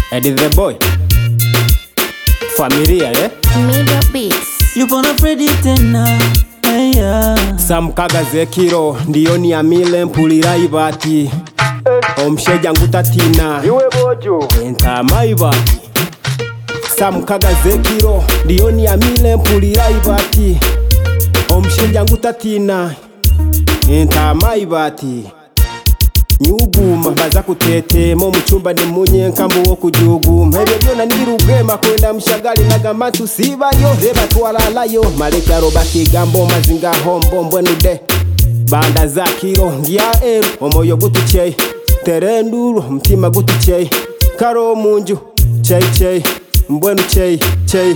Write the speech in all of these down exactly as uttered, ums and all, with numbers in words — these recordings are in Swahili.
Eddie the boy familia eh Media Beats. Yupo na Freddy tena hey, yeah. Sam kagaze kiro ndiyo ni amile mpulira ibati eh. Omsheja ngutatina iwe bojo enta maibati. Sam kagaze kiro ndiyo ni amile mpulira ibati omsheja ngutatina enta maibati. Nyuguma baza kutetemo muchumba ni munye nkambu wo kujuguma ebyo byona ndirugema kwenda mshagali nagamba tusibayo reba twalalayo maleke aroba kigambo mazinga hombo mbwenude banda za kiro ngya ero omoyo gutuchei terenduro mtima gutuchei karo munju chei chei mbwenu chei chei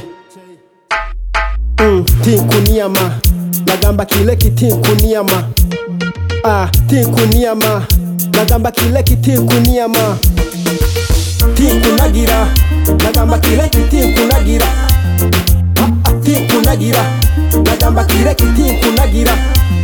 mm, tinkuniyama nagamba kile kitinkuniyama ah tinkuniyama nagamba kile kitinkuniyama tinkunagira nagamba kile kitinkunagira tinkunagira nagamba kile kitinkunagira.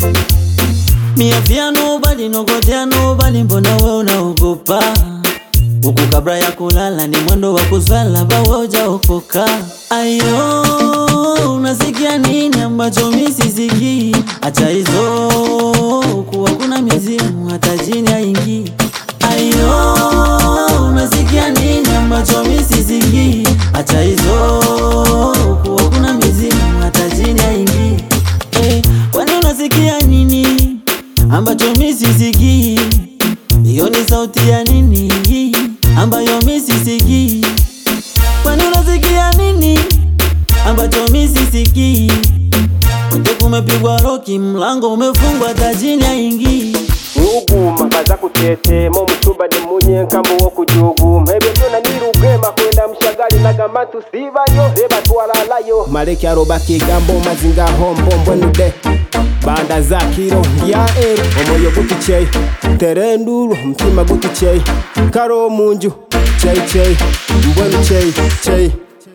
Mi afia nobody nogotea nobody mbona we unaogopa huku kabla ya kulala ni mwendo wa kusala bawoja okoka. Ayo unasikia nini ambacho mi sisikii? Acha hizo kuwa kuna mizimu hata jini haingii. Ayo unasikia nini ambacho mi sisikii? Acha hizo kuwa kuna mizimu hata jini haingii. Eh, kwani unasikia nini ambacho mi sisikii? Hiyo ni sauti ya nini ambayo mi sisikii? Kwani unasikia nini ambacho mi sisikii? Kote kumepigwa roki, mlango umefungwa, tajini haingii. Nyuguma baza kutetemo muchumba ni munye nkambu wo kujuguma ebyo byona ndirugema kwenda mshagali nagamba tusibayo reba twalalayo maleke aroba kigambo mazinga hombo mbwenude banda za kiro ngya ero omoyo gutuchei terenduro mtima gutuchei karo munju chei chei mbwenu chei chei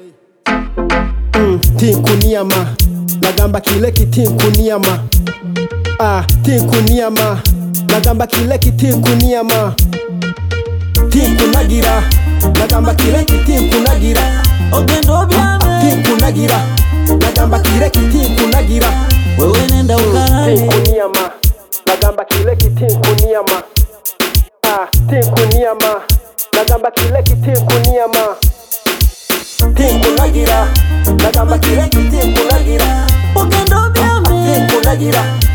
mm, tinkuniyama nagamba kile kitinkuniyama ah tinkuniyama nagamba kile kitinkuniyama tinkunagira nagamba kile kitinkunagira Ogendo byame tinkunagira nagamba kile kitinkunagira wewe nenda ukalale tinkuniyama nagamba kile kitinkuniyama ah tinkuniyama nagamba kile kitinkuniyama tinkunagira nagamba kile kitinkunagira Ogendo byame tinkunagira